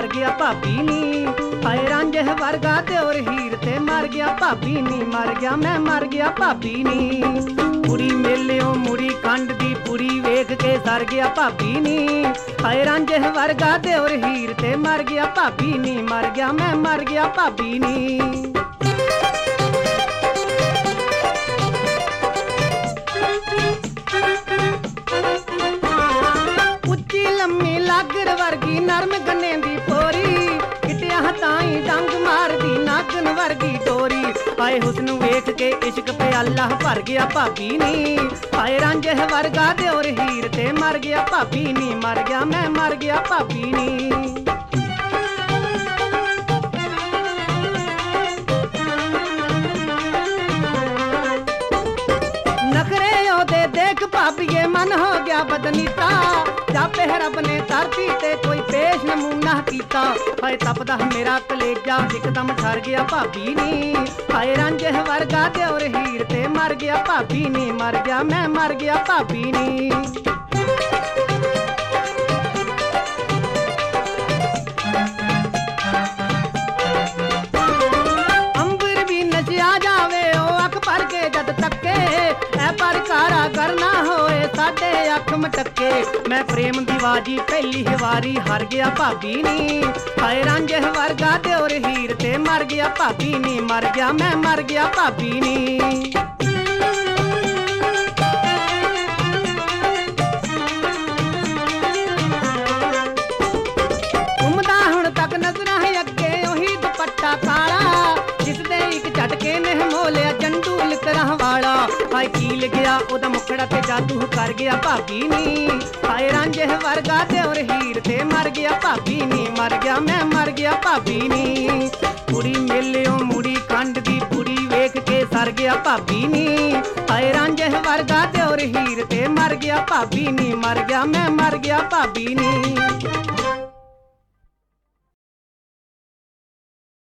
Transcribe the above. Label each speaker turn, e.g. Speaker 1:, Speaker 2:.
Speaker 1: मर गया भाभी नी। हाय रांझे वर्गा दिओर हीर ते मर गया भाभी नी, मर गया मैं मर गया भाभी नी। कुड़ी मेलियों मुड़ी खंड दी पुड़ी वेख के सर गया भाभी नी। हाय रांझे वर्गा दिओर हीर ते मर गया भाभी नी, मर गया मैं मर गया भाभी नी। लम्मी लागर वर्गी नरम गन्ने दी पोरी, किटिया ताई डंग मारदी नागन वर्गी डोरी। हाय हुस्न वेख के इश्क प्याला भर गया भाभी नी। हाय रांझे वर्गा दिओर हीर ते मर गया भाभी नी, मर गया मैं मर गया भाभी नी। नखरे ओदे देख भाभीए मन हो गया बदनीता, जापे रब ने धरती ते कोई पेश नमूना कीता। हाय तपदा मेरा कलेजा एकदम ठर गया भाभी नी। हाय रांझे वर्गा दिओर हीर ते मर गया भाभी नी, मर गया मैं मर गया भाभी नी। अंबर भी नचिया जावे ओ अख भर के जद तके, ऐ पर कारा करना होए साडे अख मटके। मैं प्रेम दी बाजी पहली वारी हार गया भाभी नी। हाय रांझे वर्गा दिओर हीर ते मर गया भाभी नी, मर गया मैं मर गया भाभी नी। घुमदा हुण तक नजरां अगे ओही दुपट्टा काला, जिसदे एक झटके ने मोलिया जंडू लितरां वाला। हाय कील गया ओदा मुखड़ा ते जादू कर गया भाभी नी। हाय रांझे वर्गा दिओर हीर ते मर गया भाभी नी, मर गया मैं मर गया भाभी नी। कुड़ी मेलियों मुड़ी खंड दी पुड़ी वेख के सर गया भाभी नी। हाय रांझे वर्गा दिओर हीर ते मर गया भाभी नी, मर गया मैं मर गया भाभी नी।